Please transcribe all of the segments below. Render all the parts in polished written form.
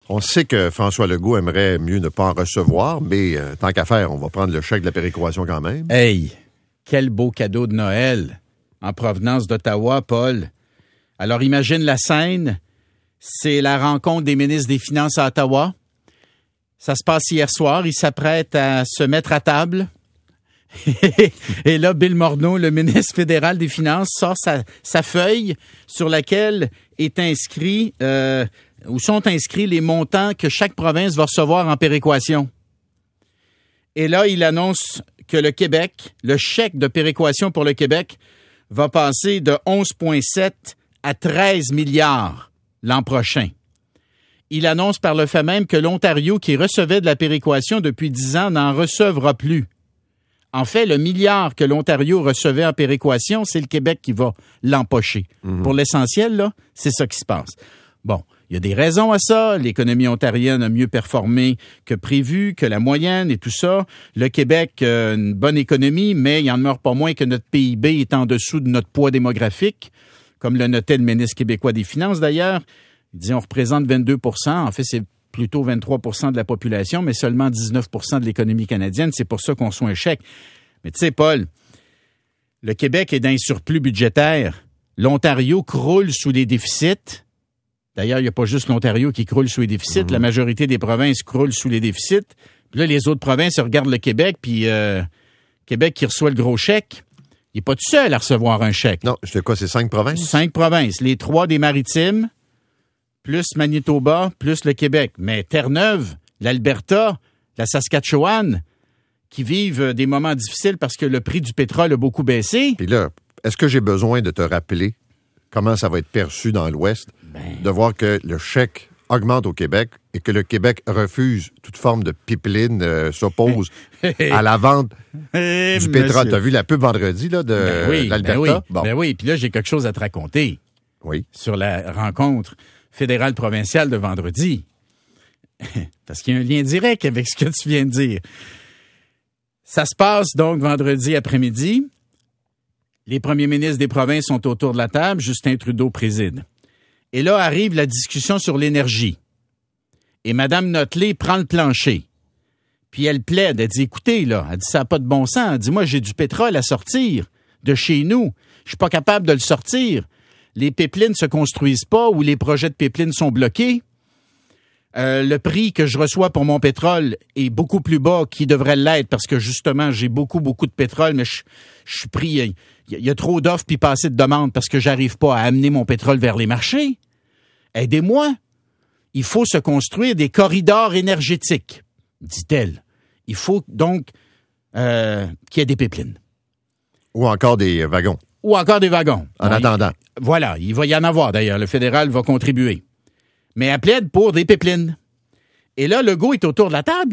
On sait que François Legault aimerait mieux ne pas en recevoir, mais tant qu'à faire, on va prendre le chèque de la péréquation quand même. Hey, quel beau cadeau de Noël en provenance d'Ottawa, Paul. Alors imagine la scène, c'est la rencontre des ministres des Finances à Ottawa. Ça se passe hier soir, ils s'apprêtent à se mettre à table. Et là, Bill Morneau, le ministre fédéral des Finances, sort sa feuille sur laquelle est inscrit, où sont inscrits les montants que chaque province va recevoir en péréquation. Et là, il annonce que le Québec, le chèque de péréquation pour le Québec, va passer de 11,7 à 13 milliards l'an prochain. Il annonce par le fait même que l'Ontario, qui recevait de la péréquation depuis 10 ans, n'en recevra plus. En fait, le milliard que l'Ontario recevait en péréquation, c'est le Québec qui va l'empocher. Pour l'essentiel, là, c'est ça qui se passe. Bon, il y a des raisons à ça. L'économie ontarienne a mieux performé que prévu, que la moyenne et tout ça. Le Québec a une bonne économie, mais il n'en demeure pas moins que notre PIB est en dessous de notre poids démographique, comme le notait le ministre québécois des Finances d'ailleurs. Il dit on représente 22 %. En fait, c'est plutôt 23 % de la population, mais seulement 19 % de l'économie canadienne. C'est pour ça qu'on reçoit un chèque. Mais tu sais, Paul, le Québec est dans un surplus budgétaire. L'Ontario croule sous les déficits. D'ailleurs, il n'y a pas juste l'Ontario qui croule sous les déficits. La majorité des provinces croulent sous les déficits. Puis là, les autres provinces regardent le Québec, puis Québec qui reçoit le gros chèque. Il n'est pas tout seul à recevoir un chèque. Non, c'est quoi, c'est 5 provinces? 5 provinces. Les 3 des Maritimes, plus Manitoba, plus le Québec. Mais Terre-Neuve, l'Alberta, la Saskatchewan, qui vivent des moments difficiles parce que le prix du pétrole a beaucoup baissé. Puis là, est-ce que j'ai besoin de te rappeler comment ça va être perçu dans l'Ouest, de voir que le chèque augmente au Québec et que le Québec refuse toute forme de pipeline, s'oppose à la vente du pétrole. Tu as vu la pub vendredi là, de l'Alberta? Ben oui, puis là, j'ai quelque chose à te raconter. Oui. Sur la rencontre fédérale provinciale de vendredi. Parce qu'il y a un lien direct avec ce que tu viens de dire. Ça se passe donc vendredi après-midi. Les premiers ministres des provinces sont autour de la table. Justin Trudeau préside. Et là arrive la discussion sur l'énergie. Et Mme Notley prend le plancher. Puis elle plaide. Elle dit, écoutez, là, elle dit, ça n'a pas de bon sens. Elle dit, moi, j'ai du pétrole à sortir de chez nous. Je suis pas capable de le sortir. Les pipelines se construisent pas ou les projets de pipelines sont bloqués. Le prix que je reçois pour mon pétrole est beaucoup plus bas qu'il devrait l'être parce que justement, j'ai beaucoup de pétrole, mais je suis pris. Il y a trop d'offres puis pas assez de demandes parce que j'arrive pas à amener mon pétrole vers les marchés. Aidez-moi. Il faut se construire des corridors énergétiques, dit-elle. Il faut donc qu'il y ait des pipelines. Ou encore des wagons. Ou encore des wagons. En attendant. Voilà, il va y en avoir d'ailleurs. Le fédéral va contribuer. Mais elle plaide pour des pipelines. Et là, Legault est autour de la table.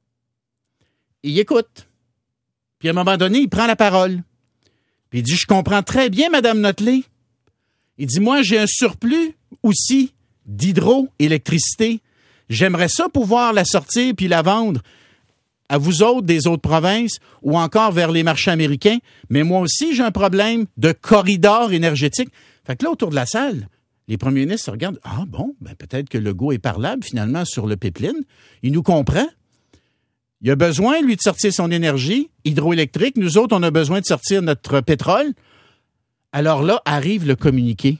Il écoute. Puis à un moment donné, il prend la parole. Puis il dit, je comprends très bien, Mme Notley. Il dit, moi, j'ai un surplus aussi d'hydroélectricité. J'aimerais ça pouvoir la sortir puis la vendre à vous autres des autres provinces ou encore vers les marchés américains. Mais moi aussi, j'ai un problème de corridor énergétique. Fait que là, autour de la salle, les premiers ministres se regardent. Ah bon, ben peut-être que Legault est parlable finalement sur le pipeline. Il nous comprend. Il a besoin, lui, de sortir son énergie hydroélectrique. Nous autres, on a besoin de sortir notre pétrole. Alors là, arrive le communiqué.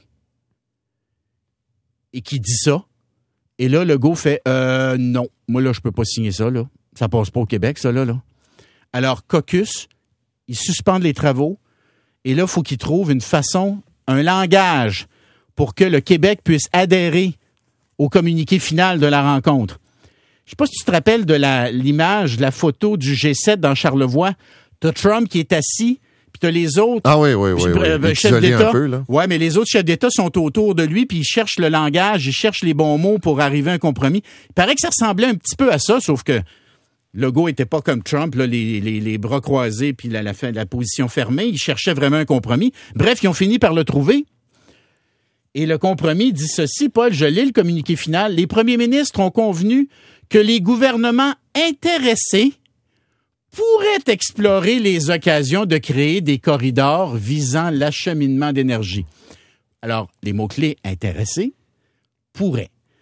Et qui dit ça. Et là, Legault fait non, moi là, je peux pas signer ça, là. Ça passe pas au Québec, ça, là. Alors, caucus, ils suspendent les travaux. Et là, il faut qu'ils trouvent une façon, un langage pour que le Québec puisse adhérer au communiqué final de la rencontre. Je sais pas si tu te rappelles de l'image, la photo du G7 dans Charlevoix. T'as Trump qui est assis, puis t'as les autres. Ah oui. Chefs d'État. Un peu, là. Ouais, mais les autres chefs d'État sont autour de lui, puis ils cherchent le langage, ils cherchent les bons mots pour arriver à un compromis. Il paraît que ça ressemblait un petit peu à ça, sauf que Legault était pas comme Trump, là, les bras croisés, puis la position fermée. Il cherchait vraiment un compromis. Bref, ils ont fini par le trouver. Et le compromis dit ceci, Paul, je lis le communiqué final. Les premiers ministres ont convenu que les gouvernements intéressés pourraient explorer les occasions de créer des corridors visant l'acheminement d'énergie. Alors, les mots-clés intéressés pourraient.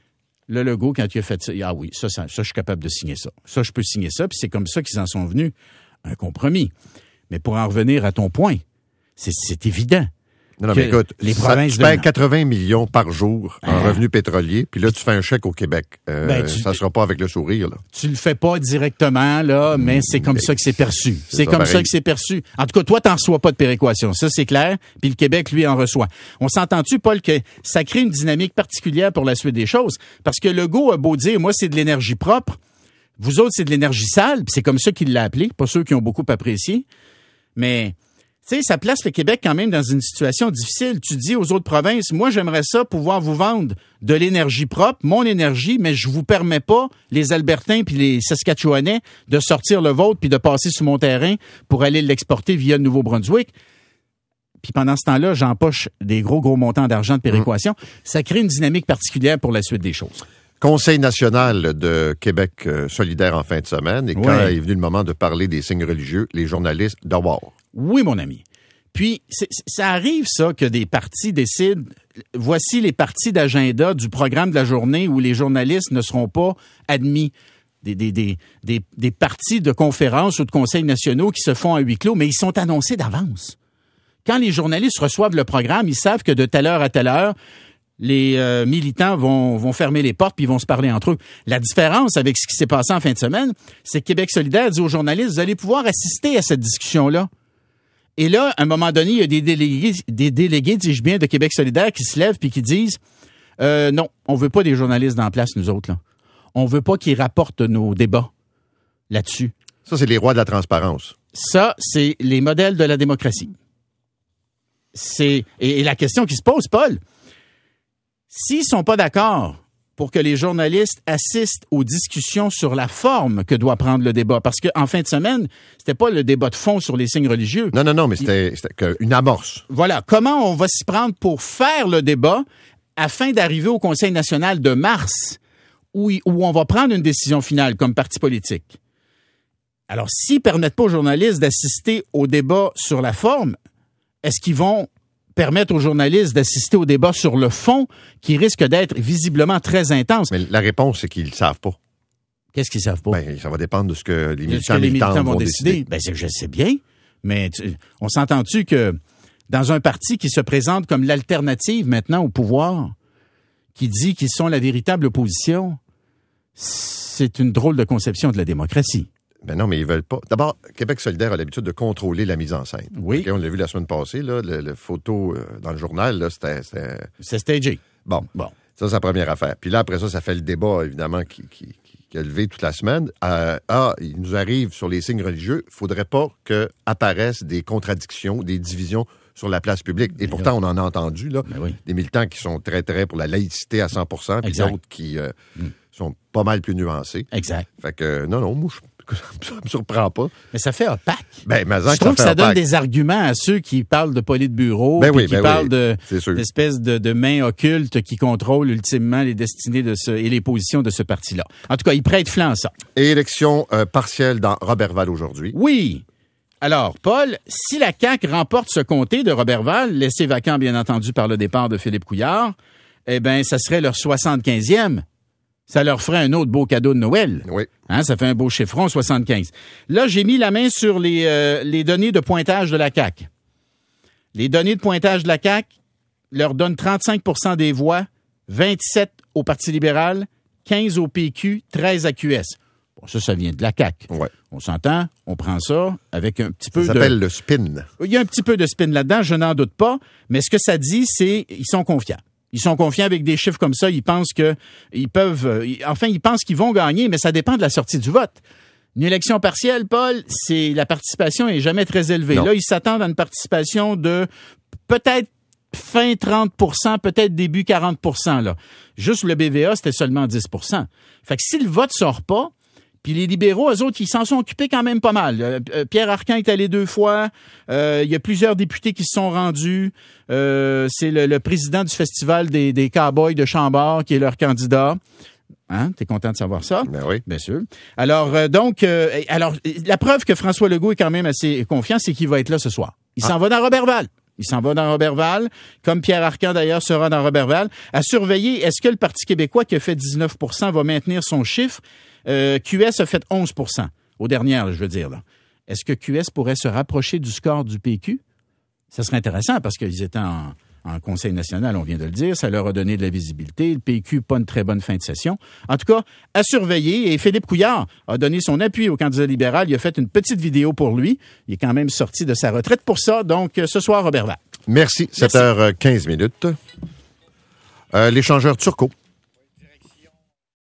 le Legault, quand il a fait ça, ah oui, ça, je suis capable de signer ça. Ça, je peux signer ça, puis c'est comme ça qu'ils en sont venus à un compromis. Mais pour en revenir à ton point, c'est évident. Non, mais écoute, les provinces tu perds 80 millions par jour en revenus pétroliers, puis là, tu fais un chèque au Québec. Ça sera pas avec le sourire, là. Tu le fais pas directement, là, mais c'est comme ça que c'est perçu. C'est comme ça que c'est perçu. En tout cas, toi, t'en reçois pas de péréquation. Ça, c'est clair. Puis le Québec, lui, en reçoit. On s'entend-tu, Paul, que ça crée une dynamique particulière pour la suite des choses? Parce que Legault a beau dire, moi, c'est de l'énergie propre. Vous autres, c'est de l'énergie sale. Puis c'est comme ça qu'il l'a appelé. Pas ceux qui ont beaucoup apprécié. Mais... tu sais, ça place le Québec quand même dans une situation difficile. Tu dis aux autres provinces, moi, j'aimerais ça pouvoir vous vendre de l'énergie propre, mon énergie, mais je vous permets pas, les Albertains puis les Saskatchewanais, de sortir le vôtre puis de passer sur mon terrain pour aller l'exporter via le Nouveau-Brunswick. Puis pendant ce temps-là, j'empoche des gros montants d'argent de péréquation. Ça crée une dynamique particulière pour la suite des choses. Conseil national de Québec solidaire en fin de semaine. Et quand est venu le moment de parler des signes religieux, les journalistes d'abord. Oui, mon ami. Puis, ça arrive, ça, que des partis décident, voici les parties d'agenda du programme de la journée où les journalistes ne seront pas admis. Des parties de conférences ou de conseils nationaux qui se font à huis clos, mais ils sont annoncés d'avance. Quand les journalistes reçoivent le programme, ils savent que de telle heure à telle heure, les militants vont fermer les portes puis ils vont se parler entre eux. La différence avec ce qui s'est passé en fin de semaine, c'est que Québec solidaire dit aux journalistes, vous allez pouvoir assister à cette discussion-là. Et là, à un moment donné, il y a des délégués, dis-je bien, de Québec solidaire qui se lèvent puis qui disent non, on veut pas des journalistes dans la place, nous autres, là. On veut pas qu'ils rapportent nos débats là-dessus. Ça, c'est les rois de la transparence. Ça, c'est les modèles de la démocratie. Et la question qui se pose, Paul, s'ils sont pas d'accord pour que les journalistes assistent aux discussions sur la forme que doit prendre le débat. Parce qu'en fin de semaine, c'était pas le débat de fond sur les signes religieux. Non, mais c'était une amorce. Voilà. Comment on va s'y prendre pour faire le débat afin d'arriver au Conseil national de mars où on va prendre une décision finale comme parti politique? Alors, s'ils ne permettent pas aux journalistes d'assister au débat sur la forme, est-ce qu'ils vont permettre aux journalistes d'assister au débat sur le fond qui risque d'être visiblement très intense? Mais la réponse, c'est qu'ils ne le savent pas. Qu'est-ce qu'ils ne savent pas? Ben, ça va dépendre de ce que les militants vont décider. Ben, je sais bien, mais on s'entend-tu que dans un parti qui se présente comme l'alternative maintenant au pouvoir, qui dit qu'ils sont la véritable opposition, c'est une drôle de conception de la démocratie. Ben non, mais ils veulent pas. D'abord, Québec solidaire a l'habitude de contrôler la mise en scène. Oui. Okay, on l'a vu la semaine passée, là, le photo dans le journal, là, c'était... C'est stagé. Bon. Ça, c'est la première affaire. Puis là, après ça fait le débat, évidemment, qui a levé toute la semaine. Il nous arrive sur les signes religieux, il ne faudrait pas qu'apparaissent des contradictions, des divisions sur la place publique. Et pourtant, on en a entendu, là, des militants qui sont très, très pour la laïcité à 100%, puis d'autres qui sont pas mal plus nuancés. Exact. Fait que, non, moi, ça me surprend pas. Mais ça fait opaque. Ben, je trouve que ça donne des arguments à ceux qui parlent de politburo, qui parlent d'espèces de mains occultes qui contrôlent ultimement les destinées et les positions de ce parti-là. En tout cas, ils prêtent flanc à ça. Et élection partielle dans Roberval aujourd'hui. Oui. Alors, Paul, si la CAQ remporte ce comté de Roberval, laissé vacant, bien entendu, par le départ de Philippe Couillard, eh bien, ça serait leur 75e. Ça leur ferait un autre beau cadeau de Noël. Oui. Hein, ça fait un beau chiffron, 75. Là, j'ai mis la main sur les données de pointage de la CAQ. Les données de pointage de la CAQ leur donnent 35% des voix, 27 au Parti libéral, 15 au PQ, 13 à QS. Bon, ça vient de la CAQ. Ouais. On s'entend, on prend ça avec un petit peu ça s'appelle le spin. Il y a un petit peu de spin là-dedans, je n'en doute pas, mais ce que ça dit, c'est qu'ils sont confiants. Ils sont confiants avec des chiffres comme ça. Ils pensent ils pensent qu'ils vont gagner, mais ça dépend de la sortie du vote. Une élection partielle, Paul, la participation est jamais très élevée. Non. Là, ils s'attendent à une participation de peut-être fin 30%, peut-être début 40%, là. Juste le BVA, c'était seulement 10%. Fait que si le vote sort pas, puis les libéraux, eux autres, ils s'en sont occupés quand même pas mal. Pierre Arcan est allé 2 fois. Il y a plusieurs députés qui se sont rendus. C'est le président du Festival des Cowboys de Chambord qui est leur candidat. Hein? T'es content de savoir ça? Ben oui. Bien sûr. Alors, la preuve que François Legault est quand même assez confiant, c'est qu'il va être là ce soir. Il s'en va dans Roberval. Il s'en va dans Roberval, comme Pierre Arcan d'ailleurs sera dans Roberval. À surveiller, est-ce que le Parti québécois qui a fait 19 % va maintenir son chiffre? QS a fait 11 % aux dernières, je veux dire. Là. Est-ce que QS pourrait se rapprocher du score du PQ? Ça serait intéressant parce qu'ils étaient en Conseil national, on vient de le dire. Ça leur a donné de la visibilité. Le PQ, pas une très bonne fin de session. En tout cas, à surveiller. Et Philippe Couillard a donné son appui au candidat libéral. Il a fait une petite vidéo pour lui. Il est quand même sorti de sa retraite pour ça. Donc, ce soir, Roberval. Merci. 7h15. L'échangeur Turco.